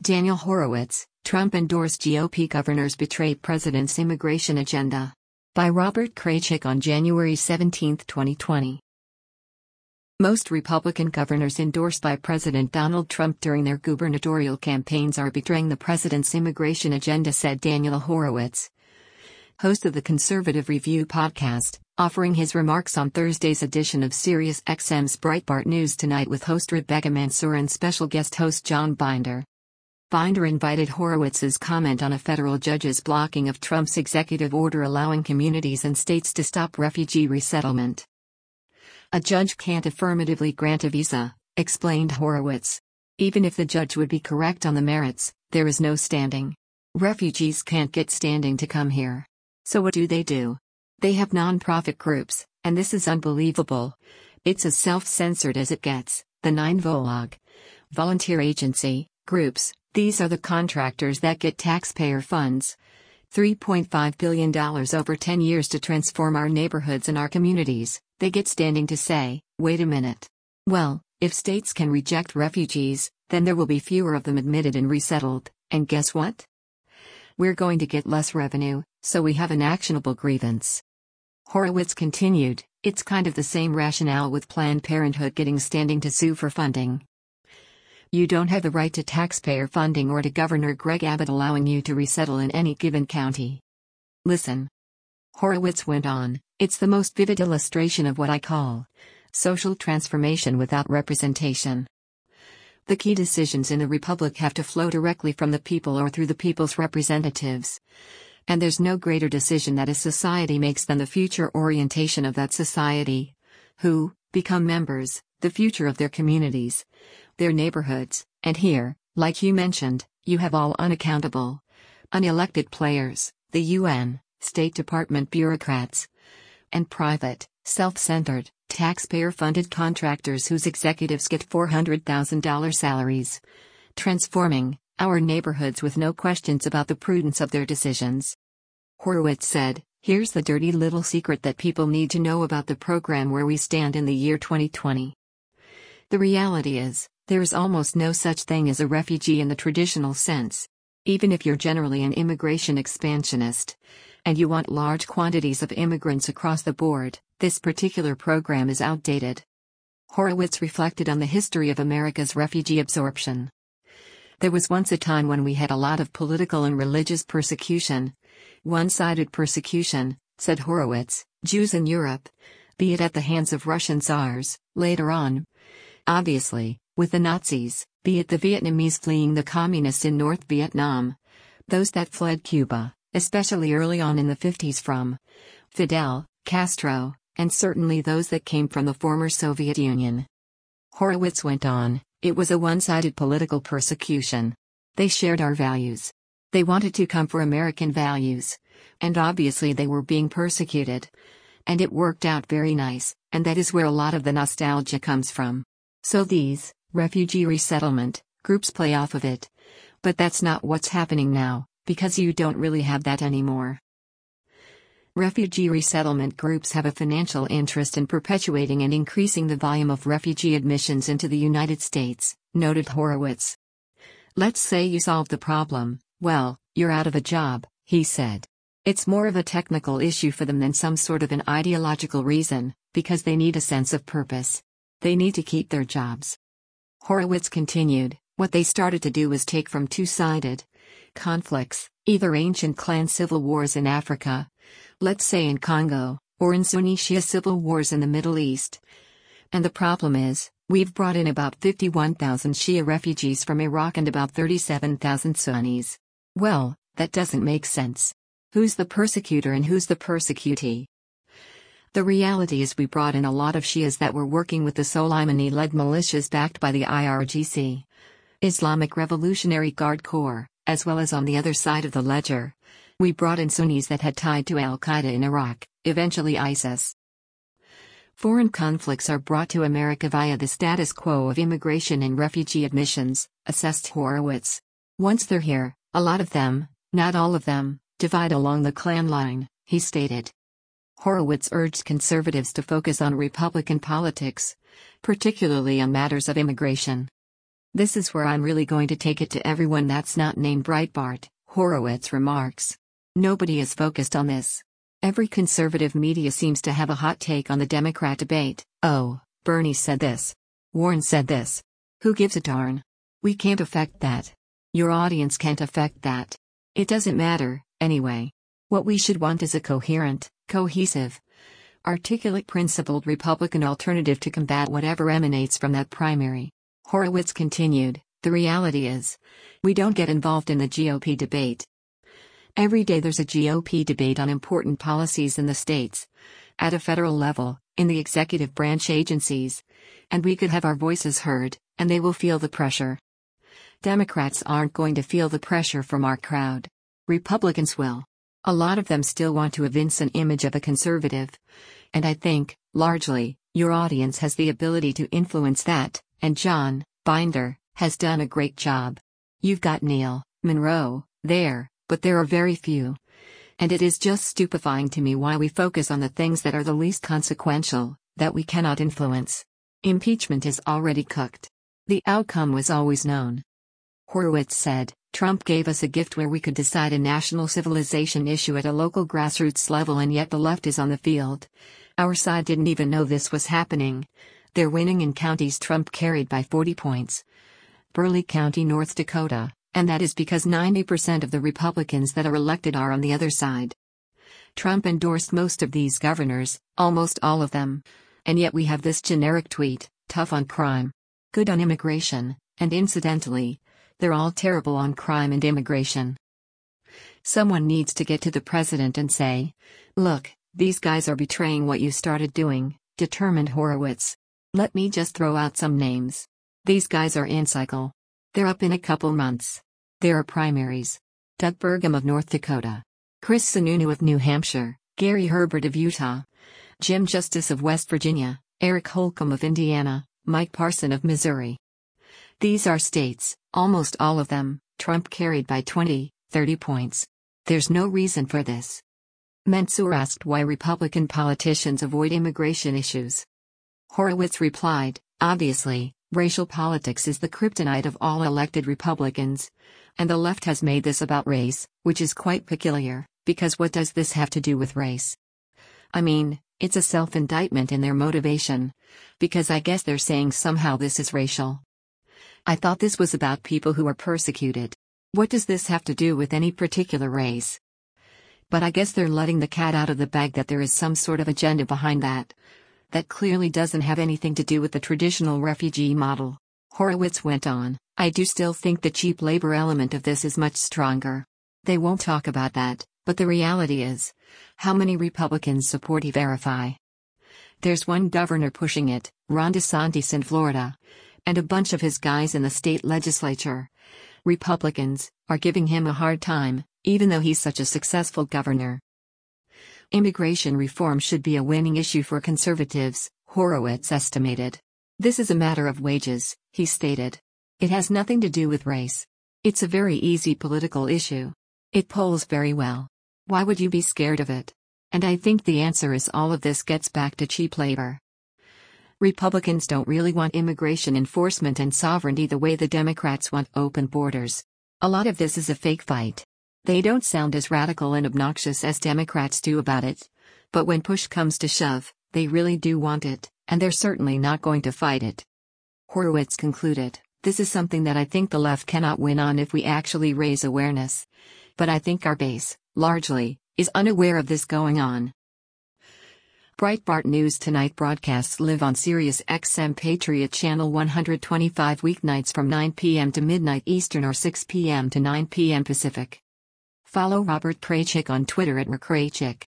Daniel Horowitz, Trump-endorsed GOP governors betray president's immigration agenda. By Robert Kraychik on January 17, 2020. Most Republican governors endorsed by President Donald Trump during their gubernatorial campaigns are betraying the president's immigration agenda, said Daniel Horowitz, host of the Conservative Review podcast, offering his remarks on Thursday's edition of SiriusXM's Breitbart News Tonight with host Rebecca Mansour and special guest host John Binder. Binder invited Horowitz's comment on a federal judge's blocking of Trump's executive order allowing communities and states to stop refugee resettlement. A judge can't affirmatively grant a visa, explained Horowitz. Even if the judge would be correct on the merits, there is no standing. Refugees can't get standing to come here. So what do? They have non-profit groups, and this is unbelievable. It's as self-censored as it gets. The 9 Volog volunteer agency groups, these are the contractors that get taxpayer funds. $3.5 billion over 10 years to transform our neighborhoods and our communities. They get standing to say, wait a minute. Well, if states can reject refugees, then there will be fewer of them admitted and resettled, and guess what? We're going to get less revenue, so we have an actionable grievance. Horowitz continued, it's kind of the same rationale with Planned Parenthood getting standing to sue for funding. You don't have the right to taxpayer funding or to Governor Greg Abbott allowing you to resettle in any given county. Listen. Horowitz went on, it's the most vivid illustration of what I call social transformation without representation. The key decisions in the republic have to flow directly from the people or through the people's representatives. And there's no greater decision that a society makes than the future orientation of that society. Who become members, the future of their communities, their neighborhoods, and here, like you mentioned, you have all unaccountable, unelected players, the UN, State Department bureaucrats, and private, self-centered, taxpayer-funded contractors whose executives get $400,000 salaries, transforming our neighborhoods with no questions about the prudence of their decisions. Horowitz said, here's the dirty little secret that people need to know about the program where we stand in the year 2020. The reality is, there is almost no such thing as a refugee in the traditional sense. Even if you're generally an immigration expansionist, and you want large quantities of immigrants across the board, this particular program is outdated. Horowitz reflected on the history of America's refugee absorption. There was once a time when we had a lot of political and religious persecution. One-sided persecution, said Horowitz, Jews in Europe, be it at the hands of Russian czars, later on, obviously, with the Nazis, be it the Vietnamese fleeing the communists in North Vietnam, those that fled Cuba, especially early on in the 50s from Fidel Castro, and certainly those that came from the former Soviet Union. Horowitz went on, it was a one-sided political persecution. They shared our values. They wanted to come for American values. And obviously they were being persecuted. And it worked out very nice, and that is where a lot of the nostalgia comes from. So these refugee resettlement groups play off of it. But that's not what's happening now, because you don't really have that anymore. Refugee resettlement groups have a financial interest in perpetuating and increasing the volume of refugee admissions into the United States, noted Horowitz. Let's say you solve the problem, well, you're out of a job, he said. It's more of a technical issue for them than some sort of an ideological reason, because they need a sense of purpose. They need to keep their jobs. Horowitz continued, what they started to do was take from two-sided conflicts, either ancient clan civil wars in Africa, let's say in Congo, or in Sunni Shia civil wars in the Middle East. And the problem is, we've brought in about 51,000 Shia refugees from Iraq and about 37,000 Sunnis. Well, that doesn't make sense. Who's the persecutor and who's the persecutee? The reality is we brought in a lot of Shias that were working with the Soleimani-led militias backed by the IRGC, Islamic Revolutionary Guard Corps, as well as on the other side of the ledger. We brought in Sunnis that had tied to al-Qaeda in Iraq, eventually ISIS. Foreign conflicts are brought to America via the status quo of immigration and refugee admissions, assessed Horowitz. Once they're here, a lot of them, not all of them, divide along the clan line, he stated. Horowitz urged conservatives to focus on Republican politics, particularly on matters of immigration. This is where I'm really going to take it to everyone that's not named Breitbart, Horowitz remarks. Nobody is focused on this. Every conservative media seems to have a hot take on the Democrat debate. Oh, Bernie said this. Warren said this. Who gives a darn? We can't affect that. Your audience can't affect that. It doesn't matter, anyway. What we should want is a coherent, cohesive, articulate, principled Republican alternative to combat whatever emanates from that primary. Horowitz continued, the reality is, we don't get involved in the GOP debate. Every day there's a GOP debate on important policies in the states, at a federal level, in the executive branch agencies, and we could have our voices heard, and they will feel the pressure. Democrats aren't going to feel the pressure from our crowd. Republicans will. A lot of them still want to evince an image of a conservative. And I think, largely, your audience has the ability to influence that, and John Binder has done a great job. You've got Neil Monroe there, but there are very few. And it is just stupefying to me why we focus on the things that are the least consequential, that we cannot influence. Impeachment is already cooked. The outcome was always known. Horowitz said, Trump gave us a gift where we could decide a national civilization issue at a local grassroots level, and yet the left is on the field. Our side didn't even know this was happening. They're winning in counties Trump carried by 40 points. Burleigh County, North Dakota, and that is because 90% of the Republicans that are elected are on the other side. Trump endorsed most of these governors, almost all of them. And yet we have this generic tweet, tough on crime, good on immigration, and incidentally, they're all terrible on crime and immigration. Someone needs to get to the president and say, look, these guys are betraying what you started doing, determined Horowitz. Let me just throw out some names. These guys are in cycle. They're up in a couple months. There are primaries. Doug Burgum of North Dakota. Chris Sununu of New Hampshire. Gary Herbert of Utah. Jim Justice of West Virginia. Eric Holcomb of Indiana. Mike Parson of Missouri. These are states, almost all of them, Trump carried by 20, 30 points. There's no reason for this. Mansour asked why Republican politicians avoid immigration issues. Horowitz replied, obviously, racial politics is the kryptonite of all elected Republicans. And the left has made this about race, which is quite peculiar, because what does this have to do with race? I mean, it's a self-indictment in their motivation. Because I guess they're saying somehow this is racial. I thought this was about people who are persecuted. What does this have to do with any particular race? But I guess they're letting the cat out of the bag that there is some sort of agenda behind that. That clearly doesn't have anything to do with the traditional refugee model. Horowitz went on, I do still think the cheap labor element of this is much stronger. They won't talk about that, but the reality is, how many Republicans support E-Verify? There's one governor pushing it, Ron DeSantis in Florida. And a bunch of his guys in the state legislature. Republicans are giving him a hard time, even though he's such a successful governor. Immigration reform should be a winning issue for conservatives, Horowitz estimated. This is a matter of wages, he stated. It has nothing to do with race. It's a very easy political issue. It polls very well. Why would you be scared of it? And I think the answer is all of this gets back to cheap labor. Republicans don't really want immigration enforcement and sovereignty the way the Democrats want open borders. A lot of this is a fake fight. They don't sound as radical and obnoxious as Democrats do about it. But when push comes to shove, they really do want it, and they're certainly not going to fight it. Horowitz concluded, this is something that I think the left cannot win on if we actually raise awareness. But I think our base, largely, is unaware of this going on. Breitbart News Tonight broadcasts live on Sirius XM Patriot Channel 125 weeknights from 9 p.m. to midnight Eastern or 6 p.m. to 9 p.m. Pacific. Follow Robert Kraychik on Twitter @RKraychik.